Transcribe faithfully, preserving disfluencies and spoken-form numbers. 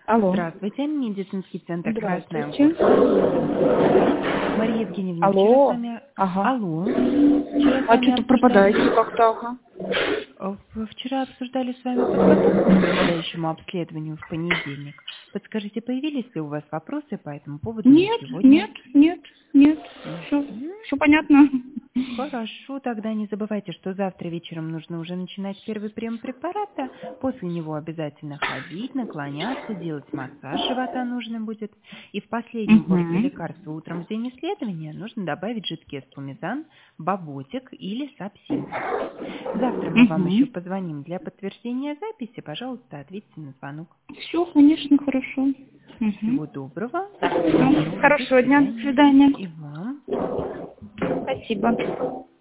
Алло. Здравствуйте, медицинский центр «Красная Здравствуйте. Горка». Мария Евгеньевна, вчера с Алло. вами... Ага. Алло. Вчера с А вами что-то обсуждали... пропадаете как-то, ага. Э, в- Вчера обсуждали с вами подготовку к предстоящему обследованию в понедельник. Подскажите, появились ли у вас вопросы по этому поводу на Нет, сегодня? нет, нет, нет. Все, Мгм. все понятно. Хорошо, тогда не забывайте, что завтра вечером нужно уже начинать первый прием препарата. После него обязательно ходить, наклоняться, делать массаж живота нужно будет. И в последнем после Угу. лекарства утром в день исследования нужно добавить жидкий эспумизан, баботик или сапсин. Завтра мы вам еще Угу. позвоним для подтверждения записи. Пожалуйста, ответьте на звонок. Все, конечно, хорошо. Угу. Всего доброго. Хорошего До дня, до свидания. свидания. И вам. Спасибо.